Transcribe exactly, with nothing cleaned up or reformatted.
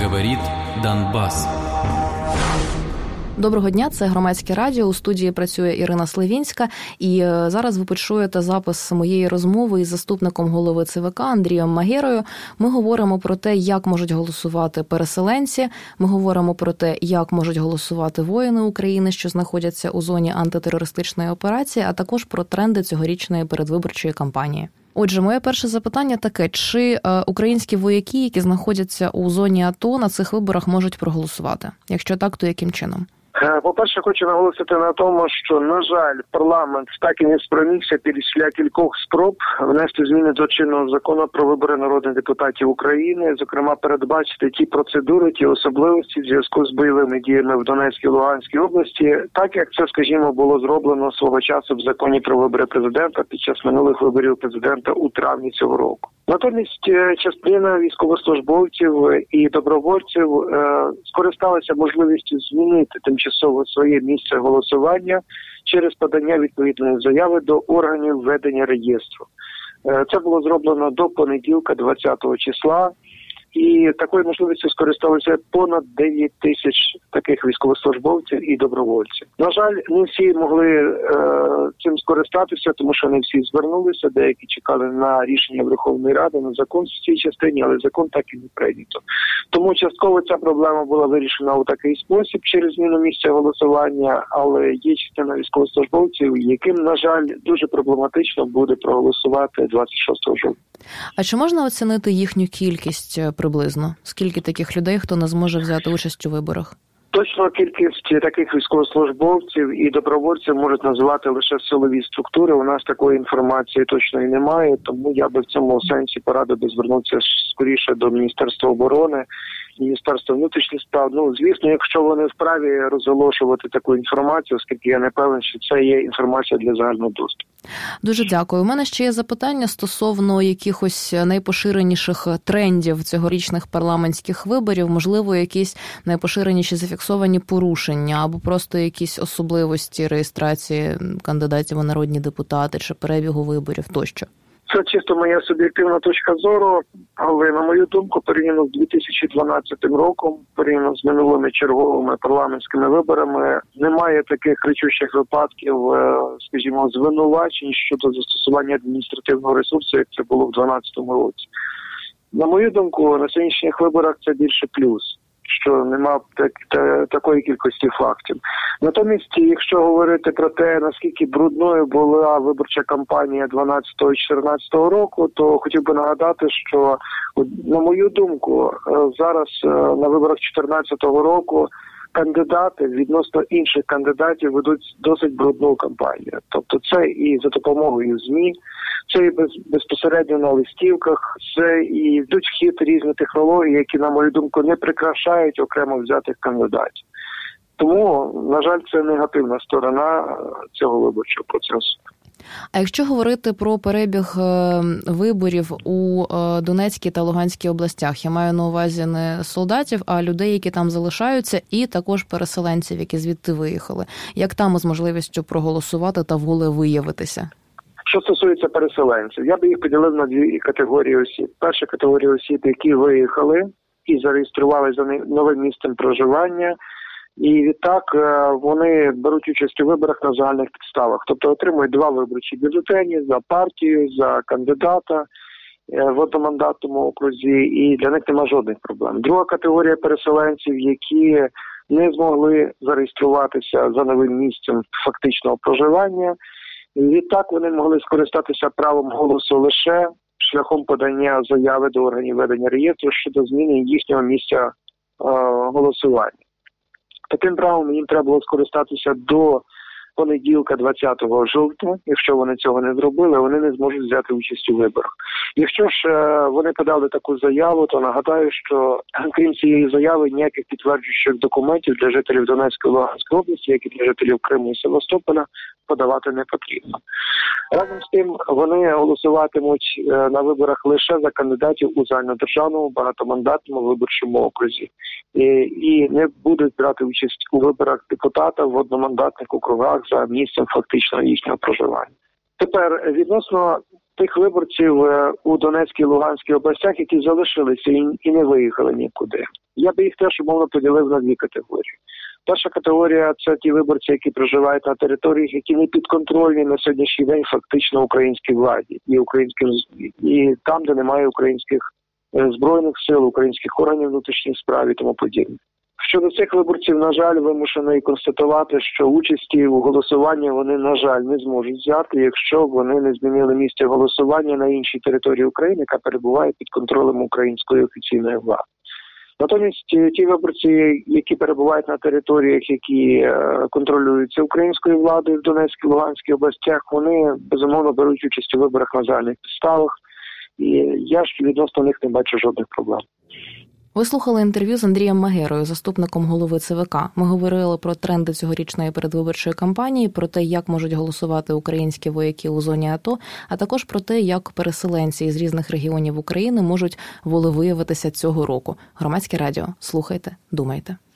Говорит Донбас. Доброго дня, це Громадське радіо. У студії працює Ірина Сливінська. І зараз ви почуєте запис моєї розмови із заступником голови ЦВК Андрієм Магерою. Ми говоримо про те, як можуть голосувати переселенці. Ми говоримо про те, як можуть голосувати воїни України, що знаходяться у зоні антитерористичної операції, а також про тренди цьогорічної передвиборчої кампанії. Отже, моє перше запитання таке: чи е, українські вояки, які знаходяться у зоні АТО, на цих виборах можуть проголосувати? Якщо так, то яким чином? По-перше, хочу наголосити на тому, що, на жаль, парламент так і не спромігся після кількох спроб внести зміни до чинного закону про вибори народних депутатів України, зокрема передбачити ті процедури, ті особливості в зв'язку з бойовими діями в Донецькій і Луганській області, так як це, скажімо, було зроблено свого часу в законі про вибори президента під час минулих виборів президента у травні цього року. Натомість частина військовослужбовців і добровольців е, скористалася можливістю змінити тимчасово своє місце голосування через подання відповідної заяви до органів ведення реєстру. Е, це було зроблено до понеділка, двадцятого числа, і такою можливістю скористалися понад дев'ять тисяч таких військовослужбовців і добровольців. На жаль, не всі могли е, цим скористатися, тому що не всі звернулися, деякі чекали на рішення Верховної Ради, на закон в цій частині, але закон так і не прийнято. Тому частково ця проблема була вирішена у такий спосіб через зміну місця голосування, але є частина військовослужбовців, яким, на жаль, дуже проблематично буде проголосувати двадцять шостого жовтня. А чи можна оцінити їхню кількість приблизно? Скільки таких людей, хто не зможе взяти участь у виборах? Точно кількість таких військовослужбовців і добровольців можуть називати лише силові структури. У нас такої інформації точно і немає, тому я би в цьому сенсі порадив би звернутися скоріше до Міністерства оборони, Міністерства внутрішніх справ. Ну, звісно, якщо вони вправі розголошувати таку інформацію, оскільки я не певен, що це є інформація для загального доступу. Дуже дякую. У мене ще є запитання стосовно якихось найпоширеніших трендів цьогорічних парламентських виборів, можливо, якісь найпоширеніші зафіксовані порушення або просто якісь особливості реєстрації кандидатів у народні депутати чи перебігу виборів тощо. Це чисто моя суб'єктивна точка зору, але, на мою думку, порівняно з дві тисячі дванадцятим роком, порівняно з минулими черговими парламентськими виборами, немає таких кричущих випадків, скажімо, звинувачень щодо застосування адміністративного ресурсу, як це було в дванадцятому році. На мою думку, на сьогоднішніх виборах це більше плюс, що нема так, та, такої кількості фактів. Натомість, якщо говорити про те, наскільки брудною була виборча кампанія дванадцятого і чотирнадцятого року, то хотів би нагадати, що, на мою думку, зараз на виборах чотирнадцятого року кандидати відносно інших кандидатів ведуть досить брудну кампанію. Тобто це і за допомогою ЗМІ, це і без, безпосередньо на листівках, це і йдуть в хід різні технології, які, на мою думку, не прикрашають окремо взятих кандидатів. Тому, на жаль, це негативна сторона цього виборчого процесу. А якщо говорити про перебіг виборів у Донецькій та Луганській областях, я маю на увазі не солдатів, а людей, які там залишаються, і також переселенців, які звідти виїхали. Як там з можливістю проголосувати та волевиявитися? Що стосується переселенців, я би їх поділив на дві категорії осіб. Перша категорія осіб, які виїхали і зареєстрували за новим місцем проживання, і відтак вони беруть участь у виборах на загальних підставах. Тобто отримують два виборчі бюлетені за партію, за кандидата в одномандатному окрузі, і для них немає жодних проблем. Друга категорія переселенців, які не змогли зареєструватися за новим місцем фактичного проживання, і відтак вони могли скористатися правом голосу лише шляхом подання заяви до органів ведення реєстру щодо зміни їхнього місця е, голосування. Таким правом їм треба було скористатися до понеділка, двадцятого жовтня. Якщо вони цього не зробили, вони не зможуть взяти участь у виборах. Якщо ж вони подали таку заяву, то нагадаю, що крім цієї заяви ніяких підтверджуючих документів для жителів Донецької і Луганської області, як і для жителів Криму і Севастополя, подавати не потрібно. Разом з тим, вони голосуватимуть на виборах лише за кандидатів у загальнодержавному багатомандатному виборчому окрузі і, і не будуть брати участь у виборах депутата в одномандатних округах за місцем фактичного їхнього проживання. Тепер, відносно тих виборців у Донецькій і Луганській областях, які залишилися і не виїхали нікуди. Я би їх теж умовно поділив на дві категорії. Перша категорія – це ті виборці, які проживають на територіях, які не підконтрольні на сьогоднішній день фактично українській владі і українським і там, де немає українських збройних сил, українських органів внутрішніх справ і тому подібне. Щодо цих виборців, на жаль, вимушений констатувати, що участі у голосуванні вони, на жаль, не зможуть взяти, якщо вони не змінили місце голосування на іншій території України, яка перебуває під контролем української офіційної влади. Натомість ті виборці, які перебувають на територіях, які контролюються українською владою в Донецькій, Луганській областях, вони, безумовно, беруть участь у виборах на загальних підставах, і я ж відносно них не бачу жодних проблем. Ви слухали інтерв'ю з Андрієм Магерою, заступником голови ЦВК. Ми говорили про тренди цьогорічної передвиборчої кампанії, про те, як можуть голосувати українські вояки у зоні АТО, а також про те, як переселенці із різних регіонів України можуть волевиявитися цього року. Громадське радіо. Слухайте, думайте.